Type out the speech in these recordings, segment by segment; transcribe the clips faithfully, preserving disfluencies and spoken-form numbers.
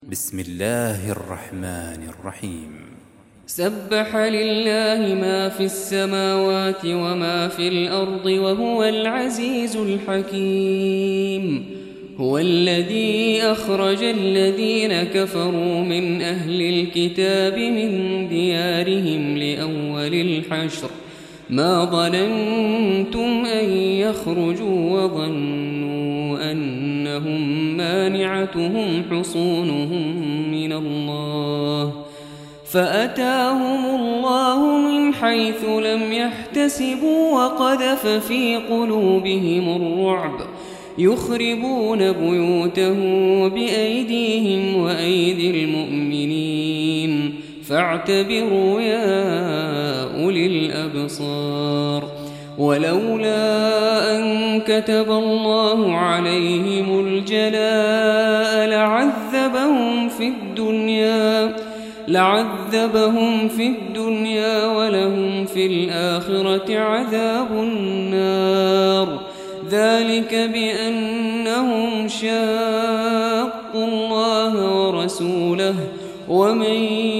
بسم الله الرحمن الرحيم. سبح لله ما في السماوات وما في الأرض وهو العزيز الحكيم. هو الذي أخرج الذين كفروا من أهل الكتاب من ديارهم لأول الحشر ما ظننتم أن يخرجوا وظنوا أنهم مانعتهم حصونهم من الله فأتاهم الله من حيث لم يحتسبوا وقذف في قلوبهم الرعب يخربون بيوتهم بأيديهم وأيدي المؤمنين فاعتبروا يا أولي الأبصار. ولولا أن كتب الله عليهم الجلاء لعذبهم في الدنيا لعذبهم في الدنيا ولهم في الآخرة عذاب النار ذلك بأنهم شاقوا الله ورسوله ومن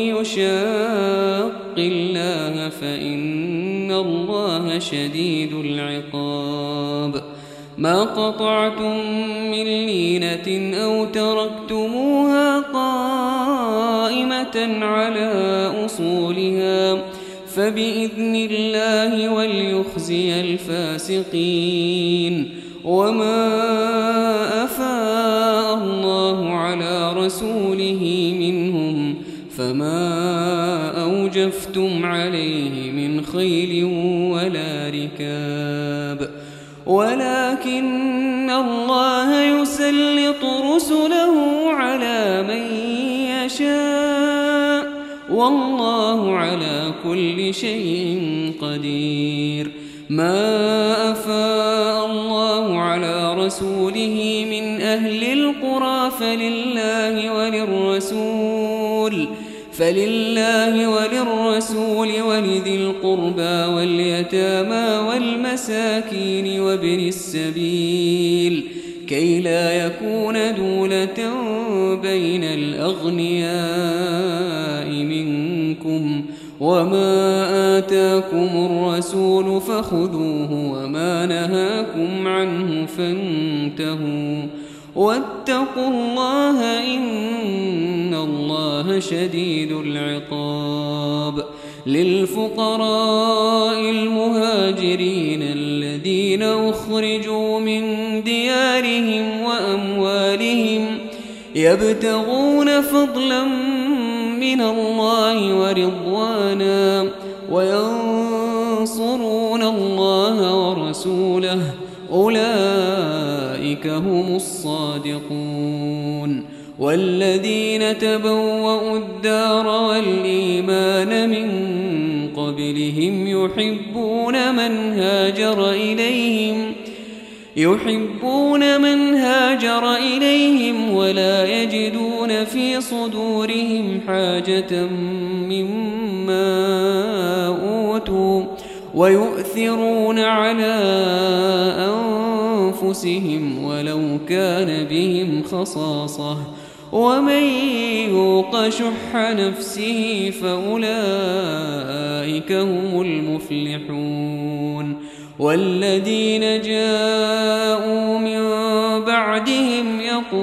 يشاق الله فإن الله شديد العقاب. ما قطعتم من لينة أو تركتموها قائمة على أصولها فبإذن الله وليخزي الفاسقين. وما أفاء الله على رسوله منهم فما أوجفتم عليه من خيل ولا ركاب ولكن الله يسلط رسله على من يشاء والله على كل شيء قدير. ما أفاء الله على رسوله من أهل القرى فلله وللرسول فلله وللرسول ولذي القربى واليتامى والمساكين وابن السبيل كي لا يكون دولة بين الأغنياء منكم وما آتاكم الرسول فخذوه وما نهاكم عنه فانتهوا واتقوا الله إن الله شديد العقاب. للفقراء المهاجرين الذين أخرجوا من ديارهم وأموالهم يبتغون فضلا من الله ورضوانا وينصرون الله ورسوله أولئك هم الصادقون. والذين تبوأوا الدار والإيمان من قبلهم يحبون من هاجر إليهم يحبون من هاجر إليهم ولا يجدون في صدورهم حاجة مما أوتوا ويؤثرون على أنفسهم ولو كان بهم خصاصة ومن يوق شح نفسه فأولئك هم المفلحون. والذين جاءوا من بعدهم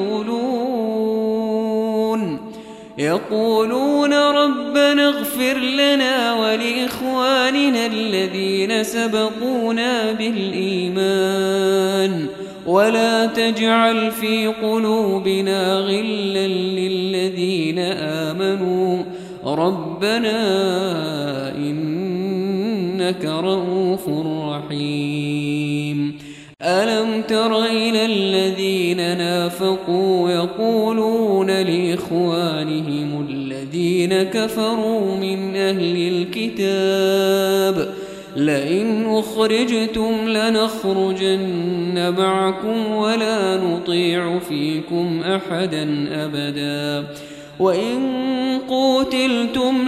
يقولون يقولون ربنا اغفر لنا ولإخواننا الذين سبقونا بالإيمان ولا تجعل في قلوبنا غلا للذين آمنوا ربنا إنك رؤوف رحيم. ألم تر إلى الذين نافقوا يقولون لإخوانهم الذين كفروا من أهل الكتاب لئن أخرجتم لنخرجن معكم ولا نطيع فيكم أحدا أبدا وإن قوتلتم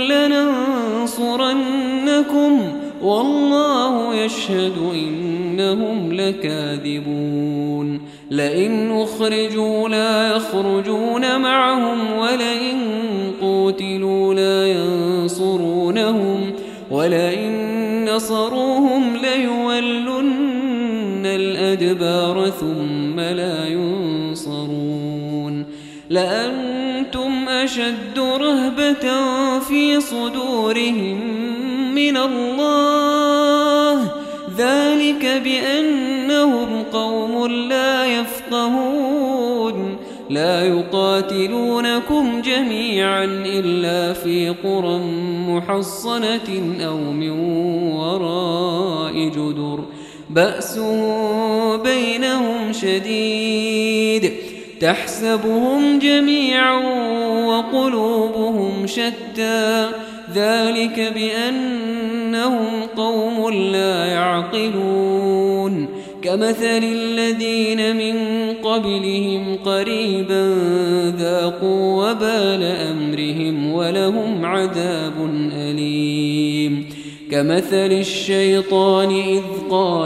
لننصرنكم والله يشهد إنهم لكاذبون. لئن أخرجوا لا يخرجون معهم ولئن قوتلوا لا ينصرونهم ولئن نصروهم ليولن الأدبار ثم لا ينصرون لأنتم أشد رهبة في صدورهم من الله ذلك بأنهم قوم لا يفقهون لا يقاتلونكم جميعا إلا في قرى محصنة أو من وراء جدر بأسهم بينهم شديد تحسبهم جميعا وقلوبهم شتى ذلك بأنهم قوم لا يعقلون كمثل الذين من قبلهم قريبا ذاقوا وبال أمرهم ولهم عذاب أليم كمثل الشيطان إذ قال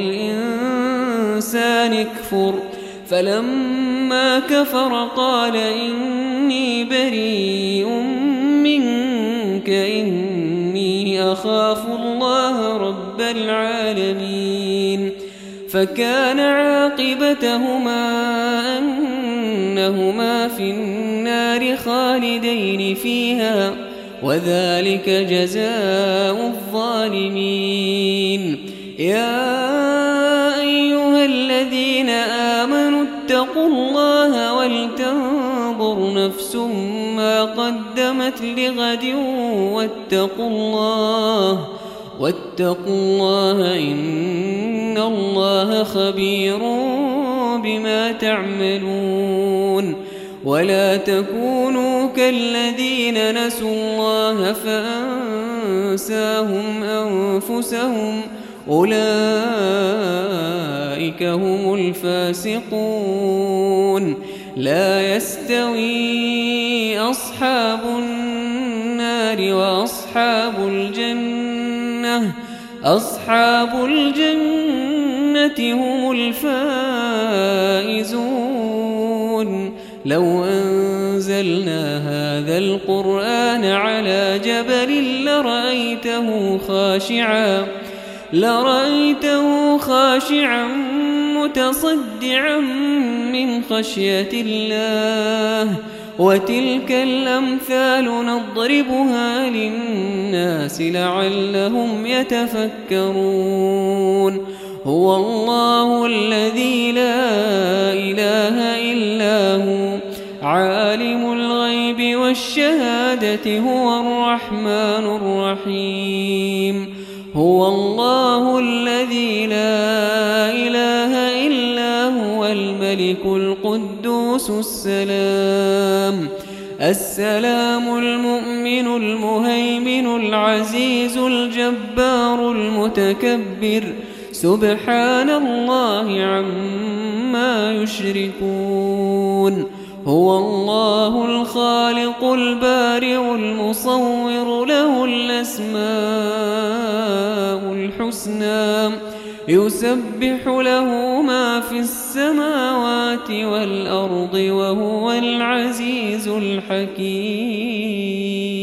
للإنسان اكفر فلما كفر قال إني بريء منك إني أخاف الله رب العالمين فكان عاقبتهما أنهما في النار خالدين فيها وذلك جزاء الظالمين يا أيها الذين آمنوا اتقوا الله ولتنظر نفس ما قدمت لغد واتقوا الله واتقوا الله إن الله خبير بما تعملون ولا تكونوا كالذين نسوا الله فأنساهم أنفسهم أولئك هم الفاسقون لا يستوي أصحاب النار وأصحاب الجنة أصحاب الجنة هم الفائزون لو أنزلنا هذا القرآن على جبل لرأيته خاشعا لرأيته خاشعا متصدعا من خشية الله وتلك الأمثال نضربها للناس لعلهم يتفكرون هو الله الذي لا إله إلا هو عالم الغيب والشهادة هو الرحمن الرحيم هو الله الذي لا إله إلا هو الملك القدوس السلام السلام المؤمن المهيمن العزيز الجبار المتكبر سبحان الله عما يشركون هو الله الخالق البارئ المصور له الأسماء الحسنى يسبح له ما في السماوات والأرض وهو العزيز الحكيم.